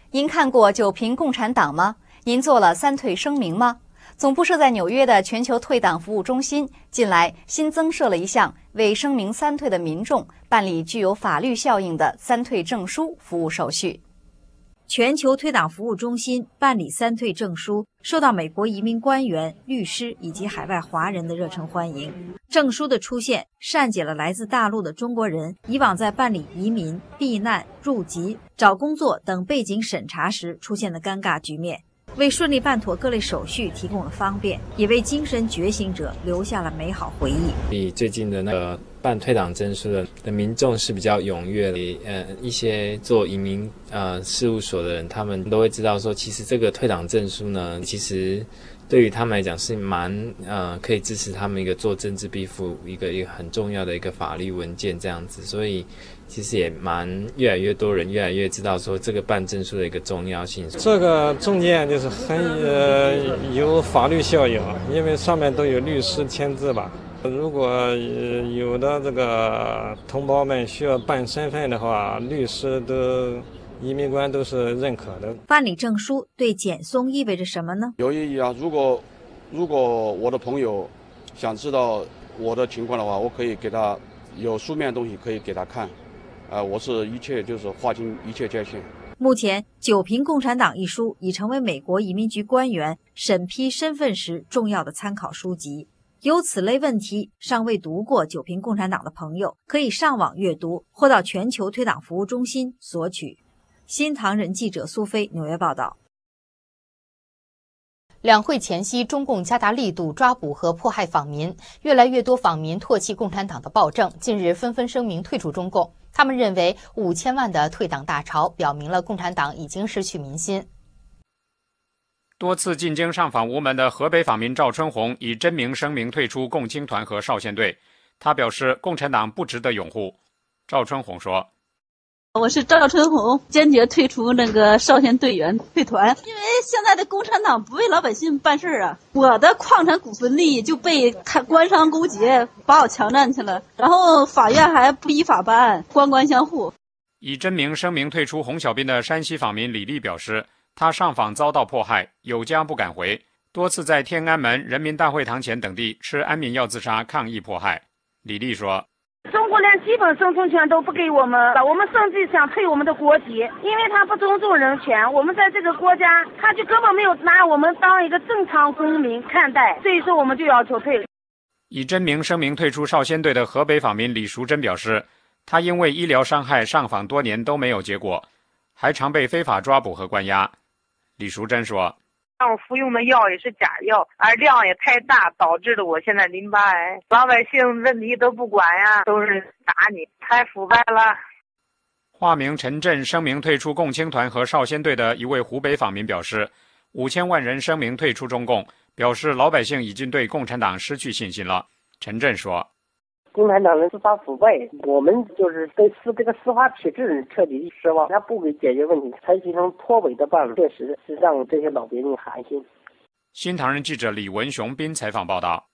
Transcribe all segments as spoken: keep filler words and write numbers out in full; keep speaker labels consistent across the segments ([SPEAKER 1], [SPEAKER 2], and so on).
[SPEAKER 1] 您看过九评共产党吗？您做了三退声明吗？总部设在纽约的全球退党服务中心近来新增设了一项为声明三退的民众办理具有法律效应的三退证书服务手续。
[SPEAKER 2] 全球退党服务中心办理三退证书，受到美国移民官员、律师以及海外华人的热忱欢迎。证书的出现，善解了来自大陆的中国人以往在办理移民、避难、入籍、找工作等背景审查时出现的尴尬局面，为顺利办妥各类手续提供了方便，也为精神觉醒者留下了美好回忆。
[SPEAKER 3] 比最近的那个办退党证书的的民众是比较踊跃的，呃，一些做移民呃事务所的人，他们都会知道说，其实这个退党证书呢，其实对于他们来讲是蛮呃可以支持他们一个做政治庇护一个一个很重要的一个法律文件这样子，所以其实也蛮越来越多人越来越知道说这个办证书的一个重要性。
[SPEAKER 4] 这个中间就是很呃有法律效应，因为上面都有律师签字吧。如果有的这个同胞们需要办身份的话，律师都移民官都是认可的。
[SPEAKER 2] 办理证书对简松意味着什么呢？
[SPEAKER 5] 有意义啊！如果如果我的朋友想知道我的情况的话，我可以给他有书面的东西可以给他看。呃，我是一切就是划清一切界限。
[SPEAKER 2] 目前，《九评共产党》一书已成为美国移民局官员审批身份时重要的参考书籍。有此类问题尚未读过《九评共产党》的朋友，可以上网阅读，或到全球退党服务中心索取。新唐人记者苏菲纽约报道。
[SPEAKER 6] 两会前夕，中共加大力度抓捕和迫害访民，越来越多访民唾弃共产党的暴政，近日纷纷声明退出中共。他们认为五千万的退党大潮表明了共产党已经失去民心。
[SPEAKER 7] 多次进京上访无门的河北访民赵春红以真名声明退出共青团和少先队。他表示，共产党不值得拥护。赵春红说：“
[SPEAKER 8] 我是赵春红，坚决退出那个少先队员退团，因为现在的共产党不为老百姓办事啊！我的矿产股份利益就被官商勾结，把我强占去了，然后法院还不依法办案，官官相护。”
[SPEAKER 7] 以真名声明退出红小兵的山西访民李丽表示，他上访遭到迫害，有家不敢回，多次在天安门、人民大会堂前等地吃安眠药自杀抗议迫害。李丽说：“
[SPEAKER 9] 中国连基本生存权都不给我们，我们甚至想退我们的国籍，因为他不尊重人权。我们在这个国家，他就根本没有拿我们当一个正常公民看待，所以说我们就要求退。”
[SPEAKER 7] 以真名声明退出少先队的河北访民李淑珍表示，他因为医疗伤害上访多年都没有结果，还常被非法抓捕和关押。李淑珍说：“
[SPEAKER 10] 我服用的药也是假药，而量也太大，导致了我现在淋巴癌。老百姓问题都不管呀，都是打你，太腐败了。”
[SPEAKER 7] 化名陈震声明退出共青团和少先队的一位湖北访民表示，五千万人声明退出中共，表示老百姓已经对共产党失去信心了。陈震说：“
[SPEAKER 11] 共产党人司法腐败，我们就是对司这个司法体制彻底失望，他不给解决问题，采取一种脱尾的办法，确实是让这些老百姓寒心。”
[SPEAKER 7] 新唐人记者李文雄斌采访报道。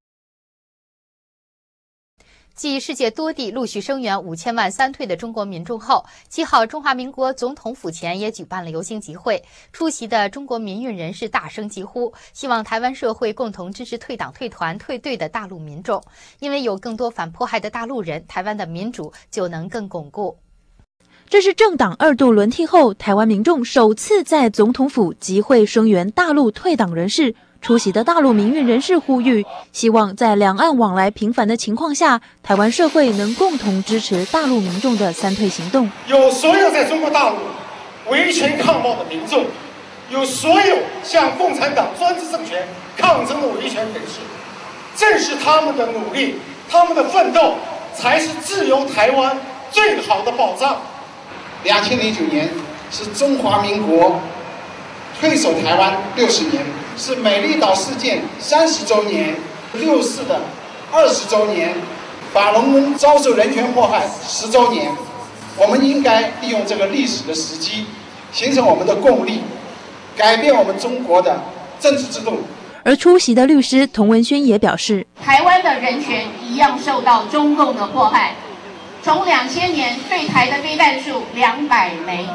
[SPEAKER 6] 继世界多地陆续声援五千万三退的中国民众后，七号中华民国总统府前也举办了游行集会，出席的中国民运人士大声疾呼，希望台湾社会共同支持退党退团退队的大陆民众，因为有更多反迫害的大陆人，台湾的民主就能更巩固。
[SPEAKER 12] 这是政党二度轮替后，台湾民众首次在总统府集会声援大陆退党人士。出席的大陆民运人士呼吁，希望在两岸往来频繁的情况下，台湾社会能共同支持大陆民众的三退行动。
[SPEAKER 13] 有所有在中国大陆维权抗暴的民众，有所有向共产党专制政权抗争的维权人士，正是他们的努力，他们的奋斗，才是自由台湾最好的保障。
[SPEAKER 14] 两千零九年是中华民国退守台湾六十年，是美丽岛事件三十周年，六四的二十周年，法轮功遭受人权迫害十周年。我们应该利用这个历史的时机，形成我们的共力，改变我们中国的政治制度。
[SPEAKER 12] 而出席的律师童文轩也表示，
[SPEAKER 15] 台湾的人权一样受到中共的迫害。从两千年对台的飞弹数两百枚，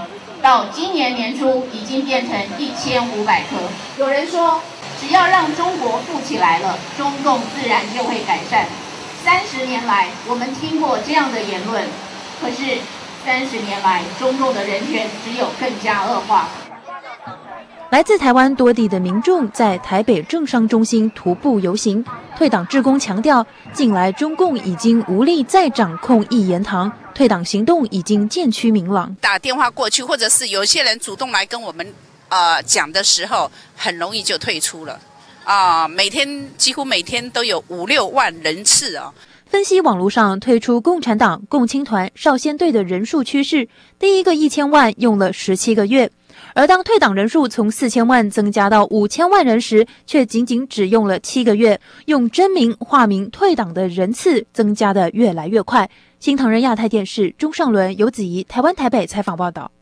[SPEAKER 15] 到今年年初已经变成一千五百颗。有人说，只要让中国富起来了，中共自然就会改善。三十年来，我们听过这样的言论，可是三十年来，中共的人权只有更加恶化。
[SPEAKER 12] 来自台湾多地的民众在台北政商中心徒步游行，退党志工强调，近来中共已经无力再掌控一言堂，退党行动已经渐趋明朗。
[SPEAKER 16] 打电话过去，或者是有些人主动来跟我们呃讲的时候，很容易就退出了啊、呃。每天几乎每天都有五六万人次啊、哦。
[SPEAKER 12] 分析网络上退出共产党、共青团、少先队的人数趋势，第一个一千万用了十七个月。而当退党人数从四千万增加到五千万人时，却仅仅只用了七个月，用真名化名退党的人次增加的越来越快。新唐人亚太电视钟尚伦、游子怡，台湾台北采访报道。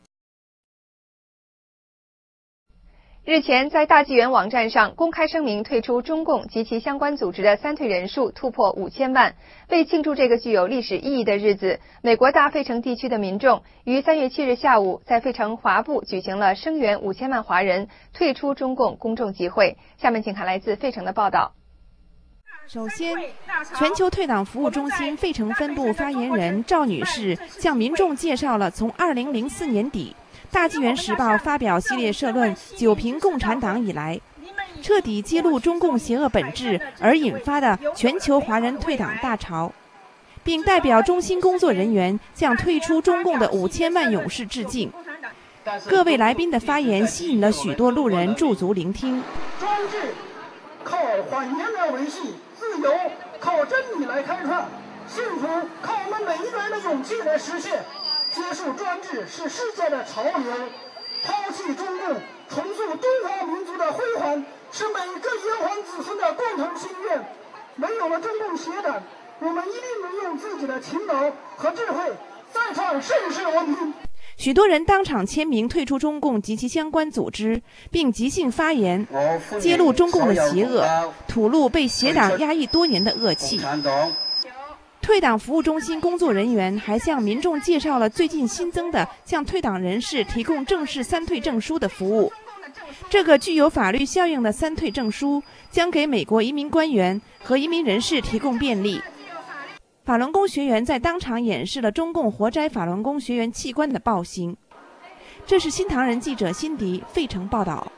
[SPEAKER 17] 日前，在大纪元网站上公开声明退出中共及其相关组织的三退人数突破五千万。为庆祝这个具有历史意义的日子，美国大费城地区的民众于三月七日下午在费城华埠举行了声援五千万华人退出中共公众集会。下面请看来自费城的报道。
[SPEAKER 18] 首先，全球退党服务中心费城分部发言人赵女士向民众介绍了从二零零四年底大纪元时报发表系列社论《九评共产党》以来，彻底揭露中共邪恶本质而引发的全球华人退党大潮，并代表中心工作人员向退出中共的五千万勇士致敬。各位来宾的发言吸引了许多路人驻足聆听。
[SPEAKER 19] 专制靠谎言来维系，自由靠真理来开创，幸福靠我们每一个人的勇气来实现。结束专制是世界的潮流，抛弃中共，重塑中华民族的辉煌，是每个炎黄子孙的共同心愿。没有了中共邪党，我们一定能用自己的勤劳和智慧再创盛世文明。
[SPEAKER 18] 许多人当场签名退出中共及其相关组织，并即兴发言，揭露中共的邪恶，吐露被邪党压抑多年的恶气。退党服务中心工作人员还向民众介绍了最近新增的向退党人士提供正式三退证书的服务。这个具有法律效应的三退证书将给美国移民官员和移民人士提供便利。法轮功学员在当场演示了中共活摘法轮功学员器官的暴行。这是新唐人记者辛迪费城报道。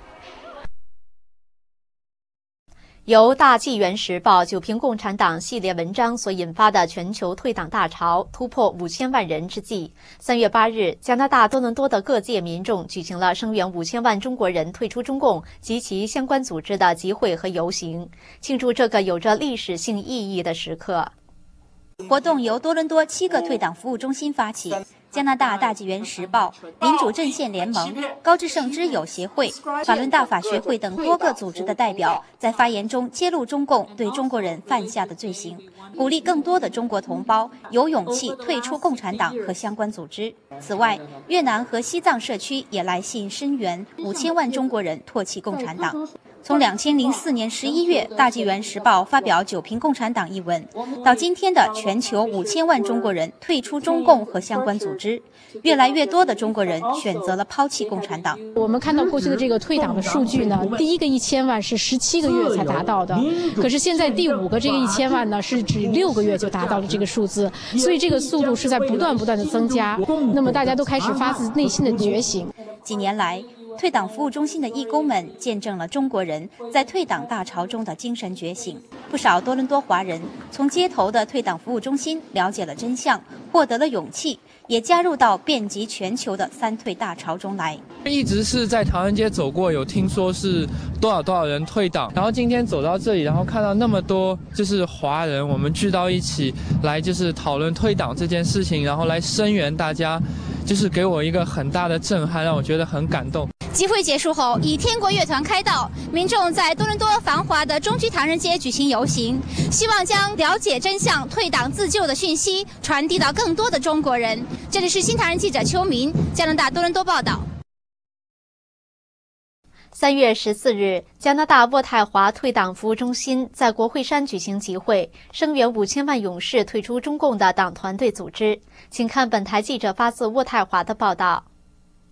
[SPEAKER 1] 由大纪元时报九评共产党系列文章所引发的全球退党大潮突破五千万人之际，三月八日，加拿大多伦多的各界民众举行了声援五千万中国人退出中共及其相关组织的集会和游行，庆祝这个有着历史性意义的时刻。
[SPEAKER 20] 活动由多伦多七个退党服务中心发起。加拿大大纪元时报、民主阵线联盟、高志胜之友协会、法轮大法学会等多个组织的代表在发言中揭露中共对中国人犯下的罪行，鼓励更多的中国同胞有勇气退出共产党和相关组织。此外，越南和西藏社区也来信声援五千万中国人唾弃共产党。从两千零四年十一月大纪元时报发表九评共产党一文，到今天的全球五千万中国人退出中共和相关组织，越来越多的中国人选择了抛弃共产党。
[SPEAKER 21] 我们看到过去的这个退党的数据呢，第一个一千万是十七个月才达到的，可是现在第五个这个一千万呢，是只六个月就达到了这个数字，所以这个速度是在不断不断的增加。那么大家都开始发自内心的觉醒。
[SPEAKER 20] 几年来，退党服务中心的义工们见证了中国人在退党大潮中的精神觉醒。不少多伦多华人从街头的退党服务中心了解了真相，获得了勇气，也加入到遍及全球的三退大潮中来。
[SPEAKER 22] 一直是在唐人街走过，有听说是多少多少人退党，然后今天走到这里，然后看到那么多就是华人，我们聚到一起来就是讨论退党这件事情，然后来声援大家，就是给我一个很大的震撼，让我觉得很感动。
[SPEAKER 23] 集会结束后，以天国乐团开道，民众在多伦多繁华的中区唐人街举行游行，希望将了解真相、退党自救的讯息传递到更多的中国人。这里是新唐人记者邱明，加拿大多伦多报道。
[SPEAKER 1] 三月十四日，加拿大渥太华退党服务中心在国会山举行集会，声援五千万勇士退出中共的党团队组织。请看本台记者发自渥太华的报道。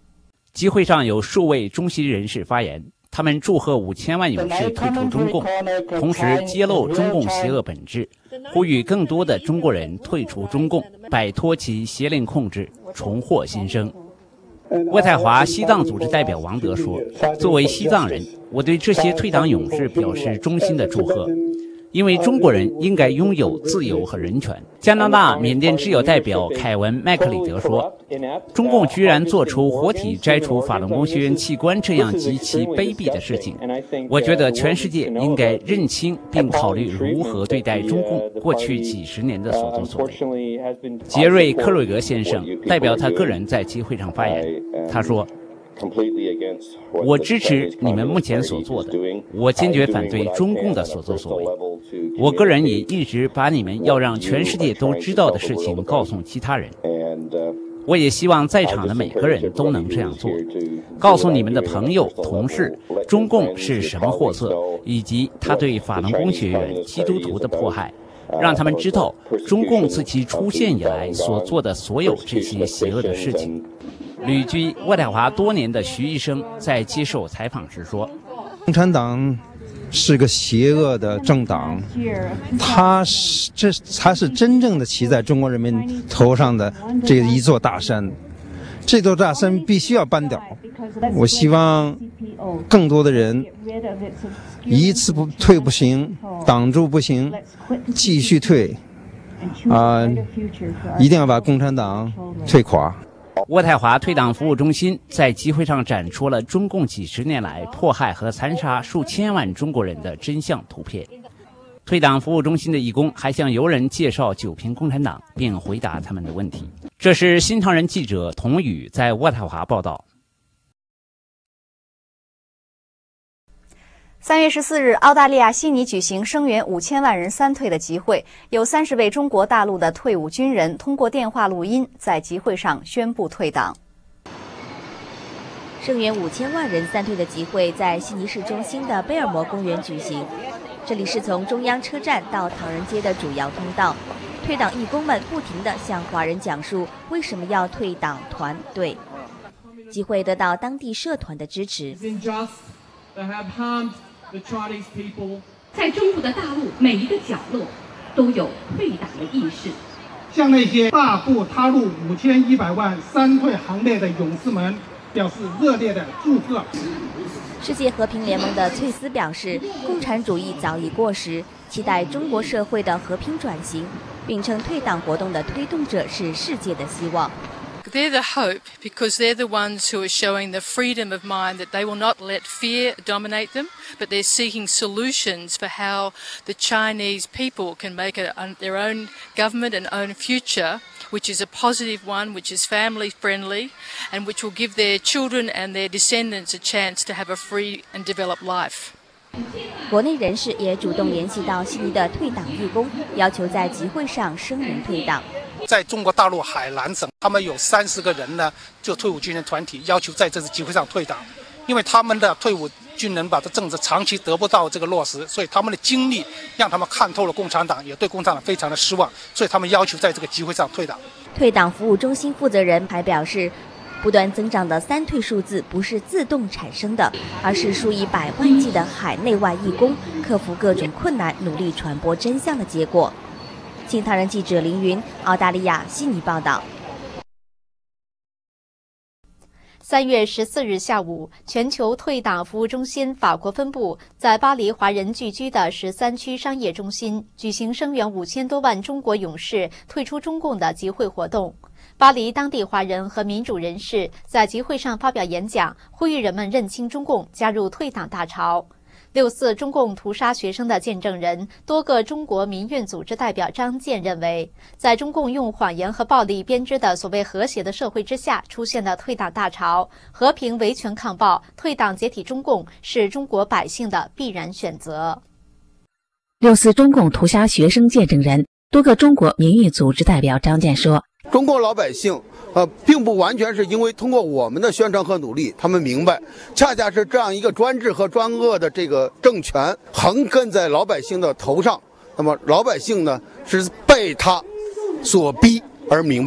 [SPEAKER 3] 集会上有数位中西人士发言，他们祝贺五千万勇士退出中共，同时揭露中共邪恶本质，呼吁更多的中国人退出中共，摆脱其邪灵控制，重获新生。渥太华西藏组织代表王德说，作为西藏人，我对这些退党勇士表示衷心的祝贺，因为中国人应该拥有自由和人权。加拿大缅甸挚友代表凯文·麦克里德说，中共居然做出活体摘除法轮功学员器官这样极其卑鄙的事情，我觉得全世界应该认清并考虑如何对待中共过去几十年的所作所为。杰瑞·克瑞格先生代表他个人在集会上发言，他说，我支持你们目前所做的，我坚决反对中共的所作所为。我个人也一直把你们要让全世界都知道的事情告诉其他人。我也希望在场的每个人都能这样做，告诉你们的朋友、同事，中共是什么货色，以及他对法轮功学员、基督徒的迫害，让他们知道中共自其出现以来所做的所有这些邪恶的事情。旅居渥太华多年的徐医生在接受采访时说，
[SPEAKER 4] 共产党是个邪恶的政党，它是这它是真正的骑在中国人民头上的这一座大山，这座大山必须要搬掉。我希望更多的人一次不退不行，挡住不行，继续退，啊、呃，一定要把共产党退垮。
[SPEAKER 3] 渥太华退党服务中心在集会上展出了中共几十年来迫害和残杀数千万中国人的真相图片。退党服务中心的义工还向游人介绍九瓶共产党，并回答他们的问题。这是新唐人记者童宇在渥太华报道。
[SPEAKER 1] 三月十四日，澳大利亚悉尼举行声援五千万人三退的集会，有三十位中国大陆的退伍军人通过电话录音，在集会上宣布退党。
[SPEAKER 20] 声援五千万人三退的集会在悉尼市中心的贝尔摩公园举行，这里是从中央车站到唐人街的主要通道。退党义工们不停地向华人讲述为什么要退党团队。集会得到当地社团的支持。
[SPEAKER 5] 在中国的大陆每一个角落都有退党的意识，
[SPEAKER 19] 向那些大步踏入五千一百万三退行列的勇士们表示热烈的祝贺。
[SPEAKER 20] 世界和平联盟的翠丝表示，共产主义早已过时，期待中国社会的和平转型，并称退党活动的推动者是世界的希望。
[SPEAKER 24] They're the hope because they're the ones who are showing the freedom of mind that they will not let fear dominate them, but they're seeking solutions for how the Chinese people can make a, their own government and own future, which is a positive one, which is family friendly, and which will give their children and their descendants a chance to have a free and developed life.
[SPEAKER 20] 国内人士也主动联系到悉尼的退党义工，要求在集会上声援退党。
[SPEAKER 14] 在中国大陆海南省，他们有三十个人呢，就退伍军人团体要求在这次集会上退党，因为他们的退伍军人把这政治长期得不到这个落实，所以他们的经历让他们看透了共产党，也对共产党非常的失望，所以他们要求在这个集会上退党。
[SPEAKER 20] 退党服务中心负责人还表示，不断增长的三退数字不是自动产生的，而是数以百万计的海内外义工克服各种困难，努力传播真相的结果。新唐人记者林云，澳大利亚悉尼报道。
[SPEAKER 6] 三月十四日下午，全球退党服务中心法国分部在巴黎华人聚居的十三区商业中心举行声援五千多万中国勇士退出中共的集会活动。巴黎当地华人和民主人士在集会上发表演讲，呼吁人们认清中共，加入退党大潮。六四中共屠杀学生的见证人、多个中国民运组织代表张健认为，在中共用谎言和暴力编织的所谓和谐的社会之下出现的退党大潮，和平维权抗暴、退党解体中共是中国百姓的必然选择。
[SPEAKER 25] 六四中共屠杀学生见证人、多个中国民运组织代表张健说，
[SPEAKER 26] 中国老百姓呃，并不完全是因为通过我们的宣传和努力，他们明白，恰恰是这样一个专制和专恶的这个政权横亘在老百姓的头上，那么老百姓呢是被他所逼而明白的。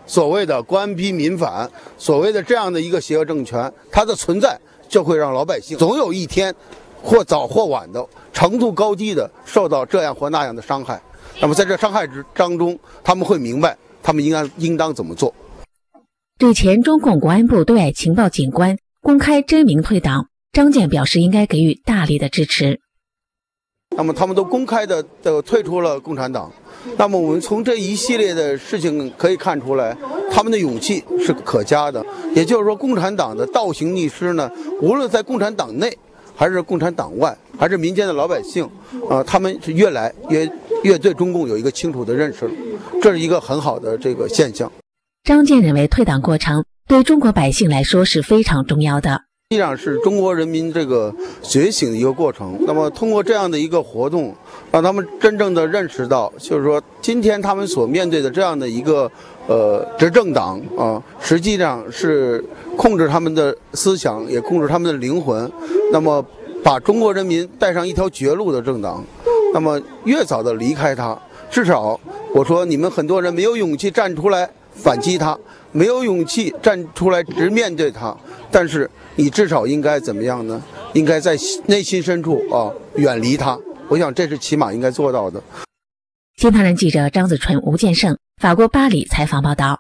[SPEAKER 26] 所谓的官逼民反，所谓的这样的一个邪恶政权，它的存在就会让老百姓总有一天，或早或晚的程度高低的受到这样或那样的伤害。那么在这伤害之当中，他们会明白他们应该应当怎么做。
[SPEAKER 25] 对前中共国安部对外情报警官公开真名退党，张健表示应该给予大力的支持。
[SPEAKER 26] 那么他们都公开的的退出了共产党。那么我们从这一系列的事情可以看出来，他们的勇气是可嘉的。也就是说，共产党的倒行逆施呢，无论在共产党内，还是共产党外，还是民间的老百姓，啊、呃，他们是越来越越对中共有一个清楚的认识了，这是一个很好的这个现象。
[SPEAKER 25] 张健认为，退党过程对中国百姓来说是非常重要的，
[SPEAKER 26] 实际上是中国人民这个觉醒的一个过程。那么通过这样的一个活动，让他们真正的认识到，就是说今天他们所面对的这样的一个呃执政党啊，实际上是控制他们的思想，也控制他们的灵魂，那么把中国人民带上一条绝路的政党。那么越早的离开它，至少我说你们很多人没有勇气站出来反击他，没有勇气站出来直面对他，但是你至少应该怎么样呢？应该在内心深处啊远离他。我想这是起码应该做到的。
[SPEAKER 25] 新唐人记者张子纯、吴建胜，法国巴黎采访报道。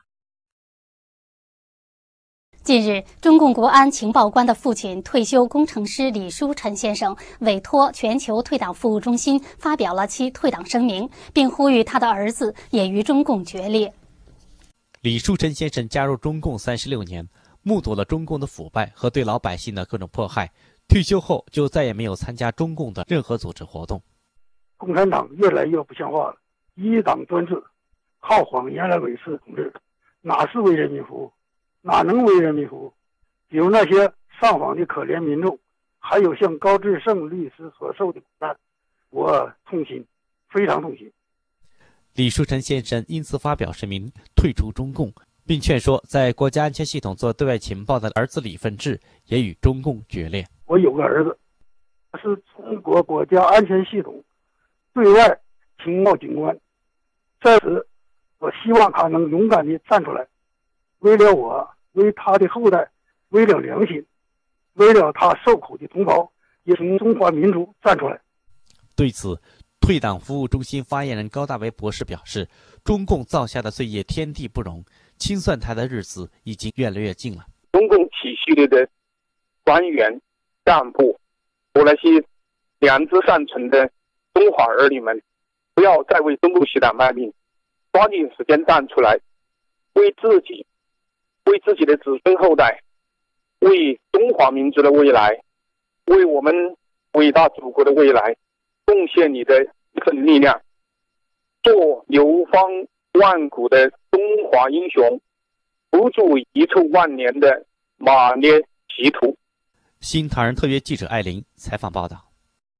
[SPEAKER 2] 近日，中共国安情报官的父亲退休工程师李书晨先生委托全球退党服务中心发表了其退党声明，并呼吁他的儿子也与中共决裂。
[SPEAKER 3] 李书晨先生加入中共三十六年，目睹了中共的腐败和对老百姓的各种迫害。退休后就再也没有参加中共的任何组织活动。
[SPEAKER 19] 共产党越来越不像话了，一党专制，靠谎言来维持统治，哪是为人民服务？哪能为人民服务？比如那些上访的可怜民众，还有像高志胜律师所受的苦难，我痛心，非常痛心。
[SPEAKER 3] 李书晨先生因此发表声明退出中共，并劝说在国家安全系统做对外情报的儿子李奋志也与中共决裂。
[SPEAKER 19] 我有个儿子，他是中国国家安全系统对外情报警官，在此我希望他能勇敢地站出来，为了我，为他的后代，为了良心，为了他受苦的同胞，也请中华民族站出来。
[SPEAKER 3] 对此，退党服务中心发言人高大为博士表示，中共造下的罪业天地不容，清算台的日子已经越来越近了。
[SPEAKER 7] 中共体系里的官员干部和那些良知尚存的中华儿女们，不要再为中共洗党卖命，抓紧时间站出来，为自己、为自己的子孙后代、为中华民族的未来、为我们伟大祖国的未来贡献你的一份力量，做流芳万古的中华英雄，不助遗臭万年的马列歧途。
[SPEAKER 3] 新唐人特约记者艾琳采访报道。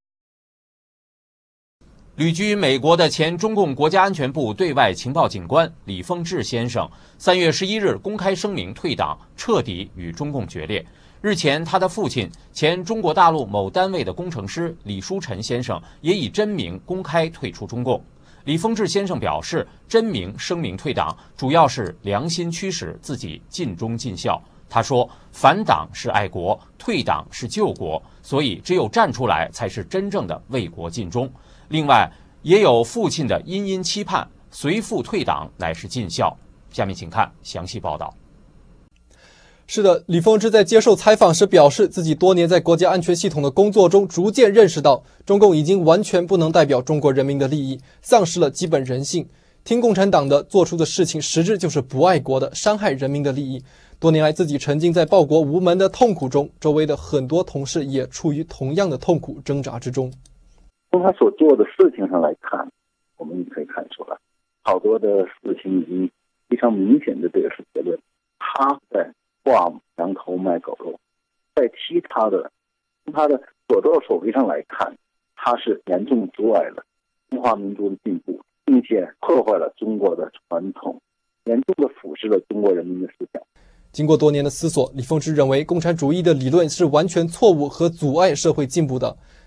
[SPEAKER 8] 旅居美国的前中共国家安全部对外情报警官李凤智先生，三月十一日公开声明退党，彻底与中共决裂。日前，他的父亲前中国大陆某单位的工程师李书晨先生也以真名公开退出中共。李凤智先生表示，真名声明退党，主要是良心驱使自己尽忠尽孝。他说，反党是爱国，退党是救国，所以只有站出来才是真正的为国尽忠。另外，也有父亲的殷殷期盼，随父退党乃是尽孝。下面请看详细报道。
[SPEAKER 9] 是的，李凤智在接受采访时表示，自己多年在国家安全系统的工作中，逐渐认识到中共已经完全不能代表中国人民的利益，丧失了基本人性。听共产党的，做出的事情实质就是不爱国的，伤害人民的利益。多年来，自己沉浸在报国无门的痛苦中，周围的很多同事也处于同样的痛苦挣扎之中。
[SPEAKER 10] 从他所做的事情上来看，我们可以看出来，好多的事情已经非常明显的这个是结论，他在挂羊头卖狗肉，在踢他的，从他的所作所为上来看，他是严重阻碍了中华民族的进步，并且破坏了中国的传统，严重的腐蚀了中国人民的思想。
[SPEAKER 9] 经过多年的思索，李凤智认为共产主义的理论是完全错误和阻碍社会进步的。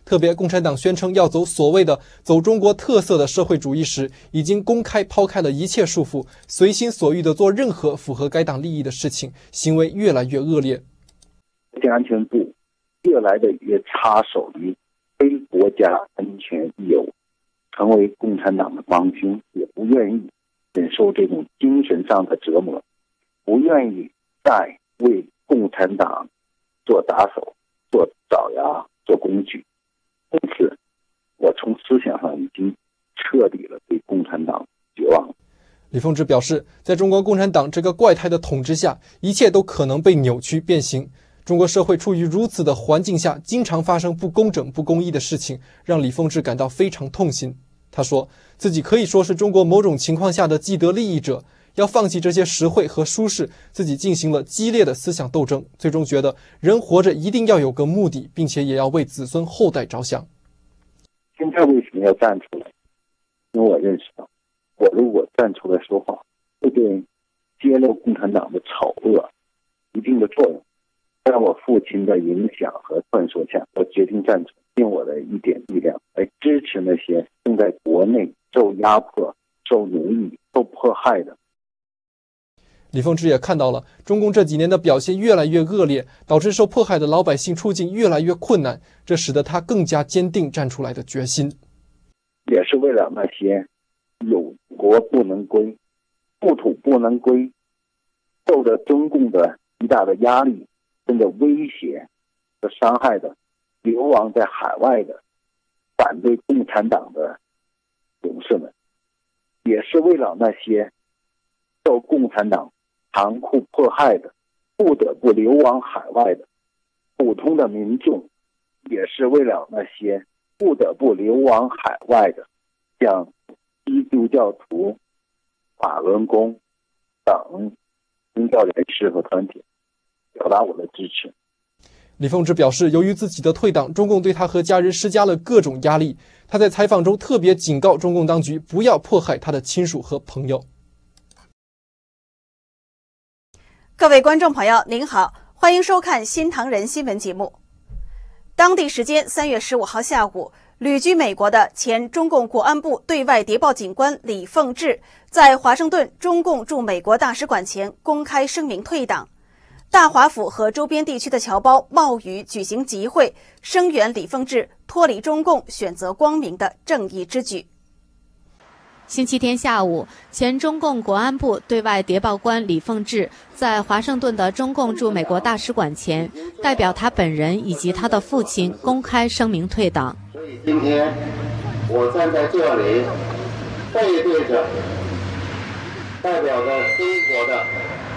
[SPEAKER 9] 特别共产党宣称要走所谓的走中国特色的社会主义时，已经公开抛开了一切束缚，随心所欲地做任何符合该党利益的事情，行为越来越恶劣。
[SPEAKER 10] 国家安全部越来的越插手于非国家安全业务，成为共产党的帮凶，也不愿意忍受这种精神上的折磨，不愿意再为共产党做打手、做爪牙、做工具。因此，我从思想上已经彻底了对共产党绝望了。
[SPEAKER 9] 李凤至表示，在中国共产党这个怪胎的统治下，一切都可能被扭曲变形。中国社会处于如此的环境下，经常发生不公正、不公义的事情，让李凤至感到非常痛心。他说，自己可以说是中国某种情况下的既得利益者，要放弃这些实惠和舒适，自己进行了激烈的思想斗争，最终觉得人活着一定要有个目的，并且也要为子孙后代着想。
[SPEAKER 10] 现在为什么要站出来？因为我认识到，我如果站出来说话，会对揭露共产党的丑恶一定的作用。在我父亲的影响和劝说下，我决定站出来，用我的一点力量来支持那些正在国内受压迫、受奴役、受迫害的。
[SPEAKER 9] 李凤至也看到了中共这几年的表现越来越恶劣，导致受迫害的老百姓处境越来越困难，这使得他更加坚定站出来的决心。
[SPEAKER 10] 也是为了那些有国不能归、故土不能归、受着中共的极大的压力、甚至威胁和伤害的流亡在海外的反对共产党的勇士们，也是为了那些受共产党残酷迫害的不得不流亡海外的普通的民众，也是为了那些不得不流亡海外的像基督教徒、法轮功等宗教人士和团体，表达我的支持。
[SPEAKER 9] 李凤至表示，由于自己的退党，中共对他和家人施加了各种压力。他在采访中特别警告中共当局不要迫害他的亲属和朋友。
[SPEAKER 11] 各位观众朋友，您好，欢迎收看新唐人新闻节目。当地时间三月十五号下午，旅居美国的前中共国安部对外谍报警官李凤至在华盛顿中共驻美国大使馆前公开声明退党。大华府和周边地区的侨胞冒雨举行集会，声援李凤至脱离中共、选择光明的正义之举。
[SPEAKER 6] 星期天下午，前中共国安部对外谍报官李凤至在华盛顿的中共驻美国大使馆前，代表他本人以及他的父亲公开声明退党。
[SPEAKER 12] 所以今天我站在这里，背对着代表着中国的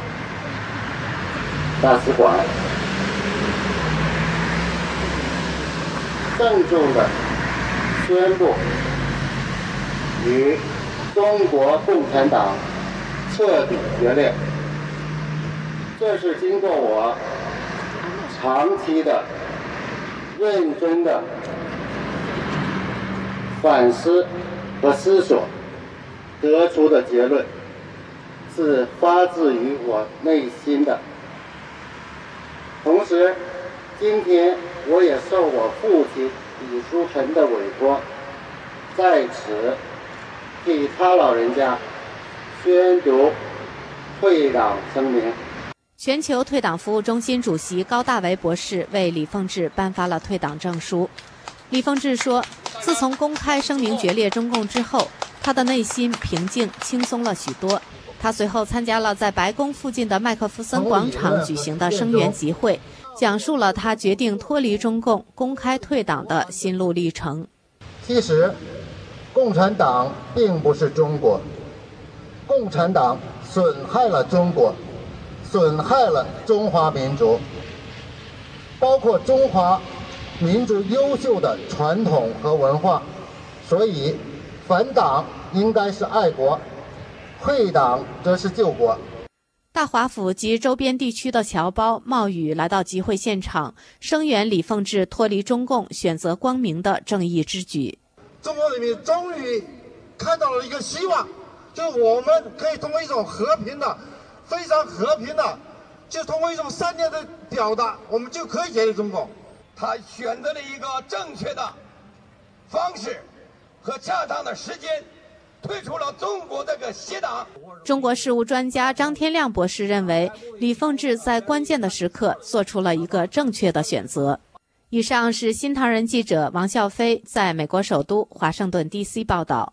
[SPEAKER 12] 大使馆，郑重地宣布与中国共产党彻底决裂。这是经过我长期的认真的反思和思索得出的结论，是发自于我内心的。同时，今天我也受我父亲李书成的委托，在此替他老人家宣读退党声明。
[SPEAKER 6] 全球退党服务中心主席高大为博士为李凤至颁发了退党证书。李凤至说，自从公开声明决裂中共之后，他的内心平静轻松了许多。他随后参加了在白宫附近的麦克弗森广场举行的声援集会，讲述了他决定脱离中共、公开退党的心路历程。
[SPEAKER 19] 其实，共产党并不是中国，共产党损害了中国，损害了中华民族，包括中华民族优秀的传统和文化，所以反党应该是爱国，退党则是救国。
[SPEAKER 6] 大华府及周边地区的侨胞冒雨来到集会现场，声援李凤至脱离中共、选择光明的正义之举。
[SPEAKER 19] 中国人民终于看到了一个希望，就是我们可以通过一种和平的、非常和平的，就通过一种善良的表达，我们就可以解决中共。
[SPEAKER 13] 他选择了一个正确的方式和恰当的时间，退出了中国这个邪党。
[SPEAKER 15] 中国事务专家张天亮博士认为，李凤至在关键的时刻做出了一个正确的选择。以上是新唐人记者王笑飞在美国首都华盛顿 D C 报道。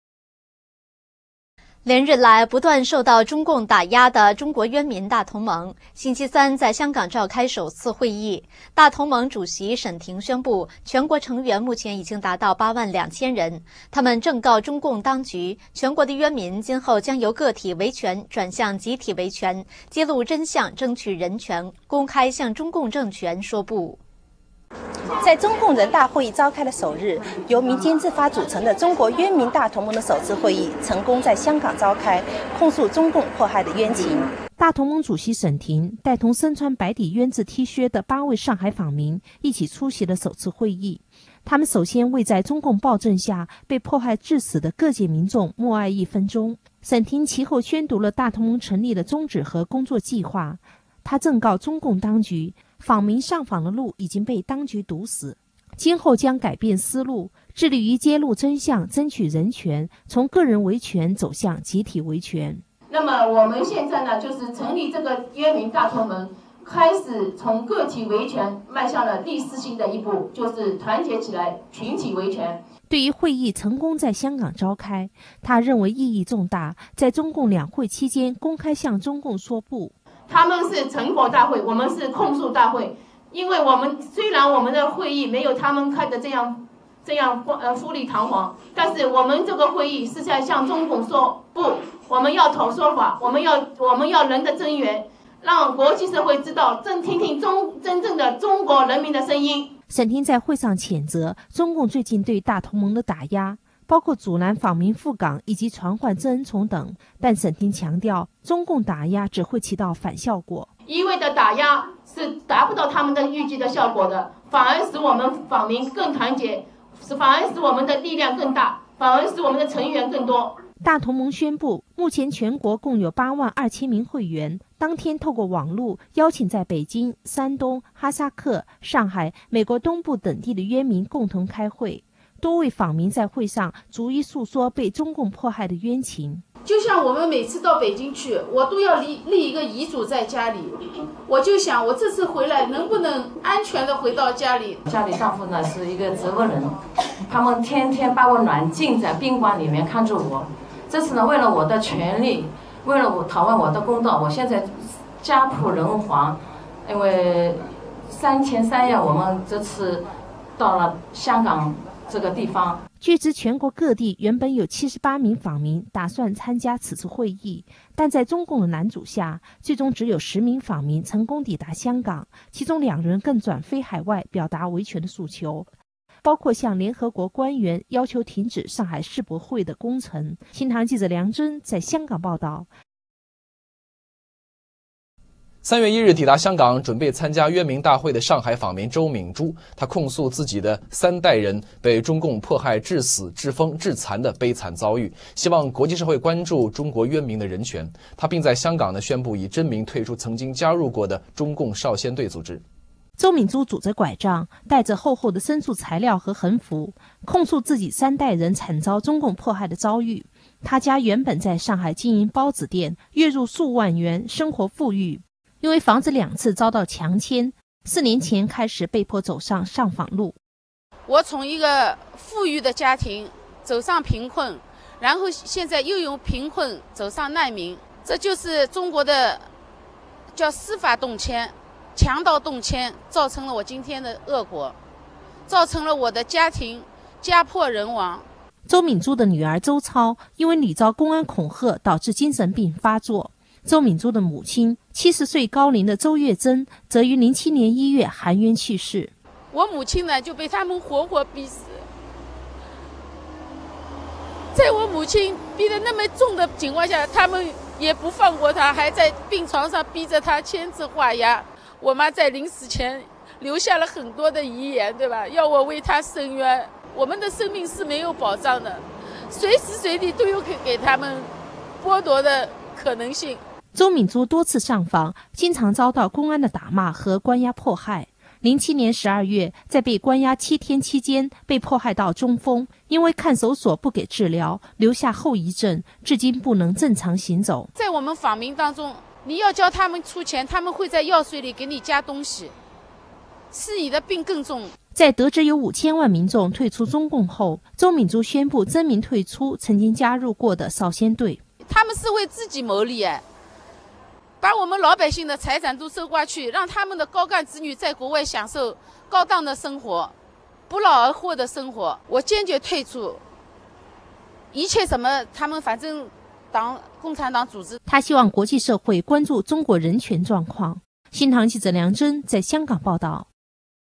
[SPEAKER 1] 连日来不断受到中共打压的中国渊民大同盟，星期三在香港召开首次会议。大同盟主席沈婷宣布，全国成员目前已经达到八万两千人。他们正告中共当局，全国的渊民今后将由个体维权转向集体维权，揭露真相，争取人权，公开向中共政权说不。
[SPEAKER 16] 在中共人大会议召开的首日，由民间自发组成的中国渊民大同盟的首次会议成功在香港召开，控诉中共迫害的冤情。
[SPEAKER 17] 大同盟主席沈婷带同身穿白底冤字 T 恤的八位上海访民一起出席了首次会议。他们首先为在中共暴政下被迫害致死的各界民众默哀一分钟。沈婷其后宣读了大同盟成立的宗旨和工作计划。他正告中共当局，访民上访的路已经被当局堵死，今后将改变思路，致力于揭露真相，争取人权，从个人维权走向集体维权。
[SPEAKER 18] 那么我们现在呢，就是成立这个渊民大同盟，开始从个体维权迈向了历史性的一步，就是团结起来，群体维权。
[SPEAKER 17] 对于会议成功在香港召开，他认为意义重大，在中共两会期间公开向中共说不。
[SPEAKER 18] 他们是成果大会，我们是控诉大会。因为我们虽然我们的会议没有他们开的这样这样呃富丽堂皇，但是我们这个会议是在向中共说不，我们要讨说法，我们要我们要人的增援，让国际社会知道，正听听中真正的中国人民的声音。
[SPEAKER 17] 沈婷在会上谴责中共最近对大同盟的打压，包括阻拦访民赴港以及传唤郑恩宠等，但沈婷强调，中共打压只会起到反效果。
[SPEAKER 18] 一味的打压是达不到他们的预计的效果的，反而使我们访民更团结，反而使我们的力量更大，反而使我们的成员更多。
[SPEAKER 17] 大同盟宣布，目前全国共有八万二千名会员，当天透过网络邀请在北京、山东、哈萨克、上海、美国东部等地的渊民共同开会。多位访民在会上逐一诉说被中共迫害的冤情。
[SPEAKER 18] 就像我们每次到北京去，我都要立立一个遗嘱在家里。我就想，我这次回来能不能安全的回到家里？
[SPEAKER 21] 家里丈夫呢是一个植物人，他们天天把我软禁在宾馆里面看着我。这次呢，为了我的权利，为了我讨问我的公道，我现在家破人亡。因为三天三夜，我们这次到了香港这个地方。
[SPEAKER 17] 据知，全国各地原本有七十八名访民打算参加此次会议，但在中共的拦阻下，最终只有十名访民成功抵达香港，其中两人更转飞海外表达维权的诉求，包括向联合国官员要求停止上海世博会的工程。新唐记者梁真在香港报道。
[SPEAKER 27] 三月一日抵达香港，准备参加渊民大会的上海访民周敏珠，他控诉自己的三代人被中共迫害致死、致疯、致残的悲惨遭遇，希望国际社会关注中国渊民的人权。他并在香港呢宣布以真名退出曾经加入过的中共少先队组织。
[SPEAKER 17] 周敏珠拄着拐杖，带着厚厚的申诉材料和横幅，控诉自己三代人惨遭中共迫害的遭遇。他家原本在上海经营包子店，月入数万元，生活富裕。因为房子两次遭到强奸，四年前开始被迫走上上访路。
[SPEAKER 18] 我从一个富裕的家庭走上贫困，然后现在又由贫困走上难民，这就是中国的叫司法动迁、强盗动迁，造成了我今天的恶果，造成了我的家庭家破人亡。
[SPEAKER 17] 周敏珠的女儿周超因为屡遭公安恐吓，导致精神病发作。周敏珠的母亲七十岁高龄的周月珍则于零七年一月含冤去世。
[SPEAKER 18] 我母亲呢就被他们活活逼死，在我母亲逼得那么重的情况下，他们也不放过她，还在病床上逼着她签字画押。我妈在临死前留下了很多的遗言，对吧？要我为她伸冤。我们的生命是没有保障的，随时随地都有可给他们剥夺的可能性。
[SPEAKER 17] 周敏珠多次上访，经常遭到公安的打骂和关押迫害。 零七年十二月，在被关押七天期间被迫害到中风，因为看守所不给治疗，留下后遗症，至今不能正常行走。
[SPEAKER 4] 在我们访民当中，你要叫他们出钱，他们会在药水里给你加东西，使你的病更重。
[SPEAKER 17] 在得知有五千万民众退出中共后，周敏珠宣布真名退出曾经加入过的少先队。
[SPEAKER 4] 他们是为自己谋利哎，把我们老百姓的财产都收刮去，让他们的高干子女在国外享受高档的生活，不劳而获的生活。我坚决退出一切什么，他们反正党共产党组织。
[SPEAKER 17] 他希望国际社会关注中国人权状况。新唐记者梁真在香港报道。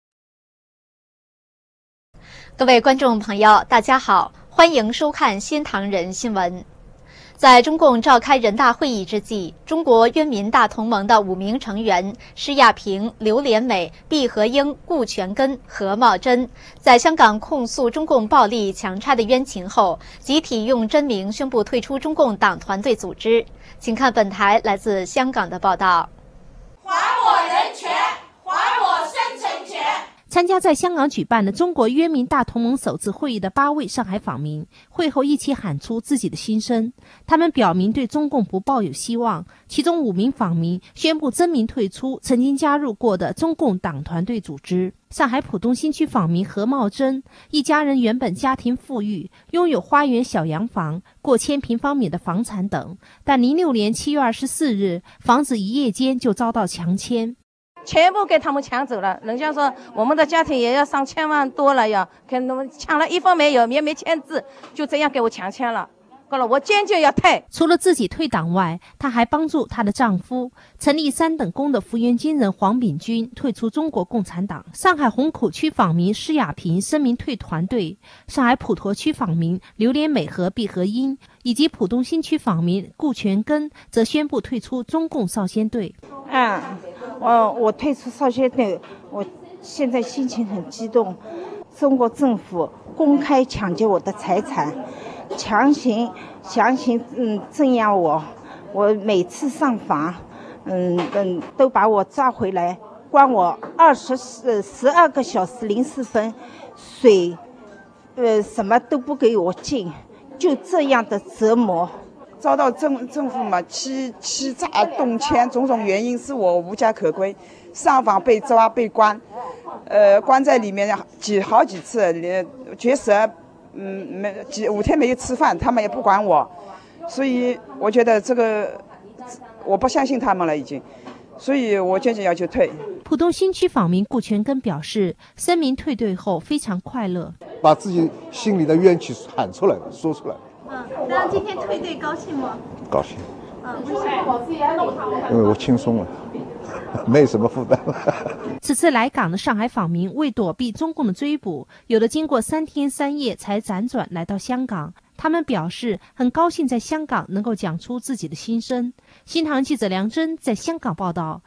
[SPEAKER 1] 各位观众朋友，大家好，欢迎收看新唐人新闻。在中共召开人大会议之际，中国渊民大同盟的五名成员施亚平、刘连美、毕和英、顾全根、何茂珍，在香港控诉中共暴力强拆的冤情后，集体用真名宣布退出中共党团队组织。请看本台来自香港的报道。
[SPEAKER 5] 还我人权，还我生存权。
[SPEAKER 17] 参加在香港举办的中国渊民大同盟首次会议的八位上海访民，会后一起喊出自己的心声。他们表明对中共不抱有希望，其中五名访民宣布真名退出曾经加入过的中共党团队组织。上海浦东新区访民何茂珍一家人原本家庭富裕，拥有花园小洋房、过千平方米的房产等，但零六年七月二十四日，房子一夜间就遭到强迁。
[SPEAKER 14] 全部给他们抢走了，人家说我们的家庭也要上千万多了呀，给他们抢了一分没有，也没签字，就这样给我强签了。够了，我坚决要退。
[SPEAKER 17] 除了自己退党外，她还帮助她的丈夫成立三等功的福源军人黄炳军退出中国共产党。上海虹口区访民施亚平声明退团队，上海普陀区访民刘连美和毕和英以及浦东新区访民顾全根则宣布退出中共少先队。
[SPEAKER 14] 嗯，我我退出少先队，我现在心情很激动。中国政府公开抢劫我的财产，强行强行嗯镇压我，我每次上访，嗯嗯都把我抓回来，关我二十四十二个小时零四分，水，呃什么都不给我进，就这样的折磨。
[SPEAKER 20] 遭到政政府嘛欺欺诈动迁，种种原因使我无家可归，上访被抓被关，呃关在里面几好几次，连绝食，嗯没几五天没有吃饭，他们也不管我，所以我觉得这个我不相信他们了已经，所以我坚决要求退。
[SPEAKER 17] 浦东新区访民顾全根表示，声明退队后非常快乐，
[SPEAKER 22] 把自己心里的怨气喊出来了，说出来了。
[SPEAKER 11] 嗯，那今天退队高兴吗？
[SPEAKER 22] 高兴。
[SPEAKER 11] 嗯，为什么？
[SPEAKER 22] 因为我轻松了，没什么负担了。
[SPEAKER 17] 此次来港的上海访民为躲避中共的追捕，有的经过三天三夜才辗转来到香港。他们表示很高兴在香港能够讲出自己的心声。新唐记者梁真在香港报道。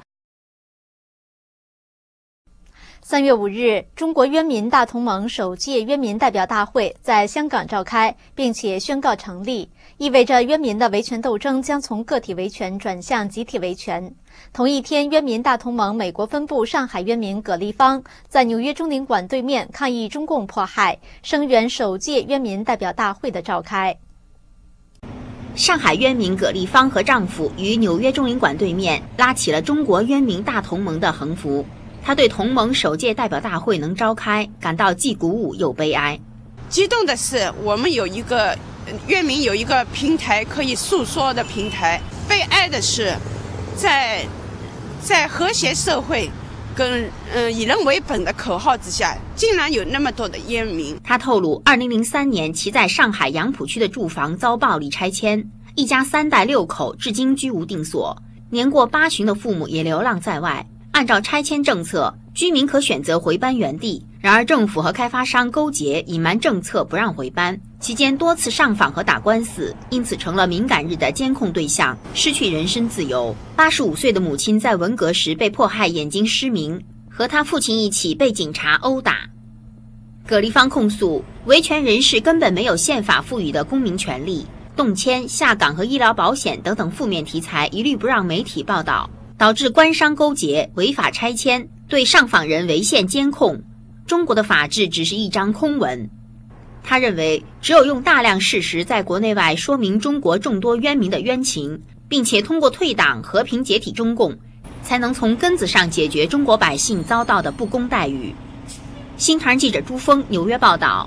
[SPEAKER 1] 三月五日，中国渊民大同盟首届渊民代表大会在香港召开，并且宣告成立，意味着渊民的维权斗争将从个体维权转向集体维权。同一天，渊民大同盟美国分部上海渊民葛立芳在纽约中领馆对面抗议中共迫害，声援首届渊民代表大会的召开。
[SPEAKER 23] 上海渊民葛立芳和丈夫于纽约中领馆对面拉起了中国渊民大同盟的横幅。他对同盟首届代表大会能召开感到既鼓舞又悲哀。
[SPEAKER 24] 激动的是，我们有一个渊民有一个平台可以诉说的平台；悲哀的是，在在和谐社会跟嗯、呃、以人为本的口号之下，竟然有那么多的渊民。
[SPEAKER 23] 他透露，二零零三年其在上海杨浦区的住房遭暴力拆迁，一家三代六口至今居无定所，年过八旬的父母也流浪在外。按照拆迁政策，居民可选择回搬原地，然而政府和开发商勾结，隐瞒政策不让回搬，期间多次上访和打官司，因此成了敏感日的监控对象，失去人身自由。八十五岁的母亲在文革时被迫害眼睛失明，和他父亲一起被警察殴打。葛立芳控诉，维权人士根本没有宪法赋予的公民权利，动迁、下岗和医疗保险等等负面题材一律不让媒体报道，导致官商勾结、违法拆迁， 对上访人违宪监控，中国的法治只是一张空文。他认为，只有用大量事实在国内外说明中国众多冤民的冤情，并且通过退党和平解体中共，才能从根子上解决中国百姓遭到的不公待遇。新唐人记者朱峰纽约报道。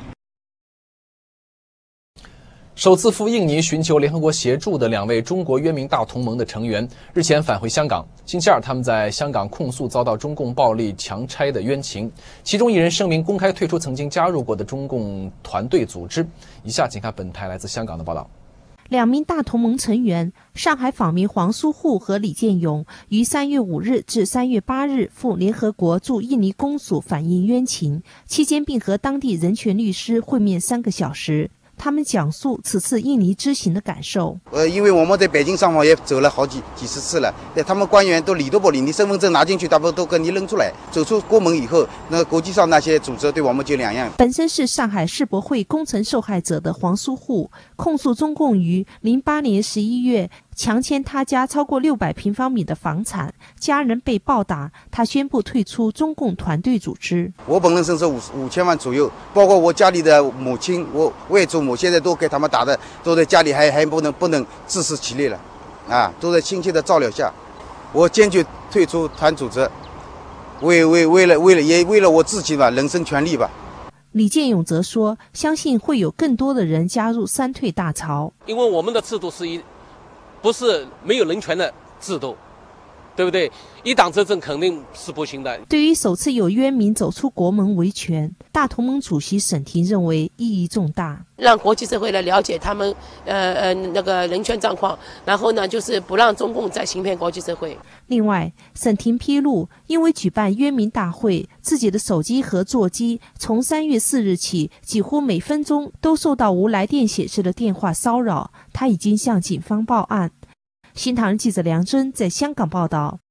[SPEAKER 27] 首次赴印尼寻求联合国协助的两位中国冤民大同盟的成员日前返回香港。星期二，他们在香港控诉遭到中共暴力强拆的冤情，其中一人声明公开退出曾经加入过的中共团队组织。以下请看本台来自香港的报道。
[SPEAKER 17] 两名大同盟成员上海访民黄苏沪和李建勇于三月五日至三月八日赴联合国驻印尼公署反映冤情，期间并和当地人权律师会面三个小时。他们讲述此次印尼之行的感受。
[SPEAKER 2] 呃，因为我们在北京上访也走了好几几十次了，他们官员都理都不理，你身份证拿进去，他们都跟你扔出来。走出国门以后，那国际上那些组织对我们就两样。
[SPEAKER 17] 本身是上海世博会工程受害者的黄苏沪，控诉中共于零八年十一月强迁他家超过六百平方米的房产，家人被暴打，他宣布退出中共团队组织。
[SPEAKER 2] 我本人身是五五千万左右，包括我家里的母亲，我外祖母现在都给他们打的，都在家里还还不能不能自食其力了，啊，都在亲戚的照料下，我坚决退出团组织，为为为了为了也为了我自己吧，人身权利吧。
[SPEAKER 17] 李建勇则说，相信会有更多的人加入三退大潮，
[SPEAKER 3] 因为我们的制度是一。不是没有人权的制度，对不对？一党执政肯定是不行的。
[SPEAKER 17] 对于首次有冤民走出国门维权，大同盟主席沈婷认为意义重大，
[SPEAKER 18] 让国际社会来了解他们呃呃那个人权状况，然后呢，就是不让中共再行骗国际社会。
[SPEAKER 17] 另外，沈婷披露，因为举办冤民大会，自己的手机和座机从三月四日起，几乎每分钟都受到无来电显示的电话骚扰，他已经向警方报案。新唐人记者梁真在香港报道。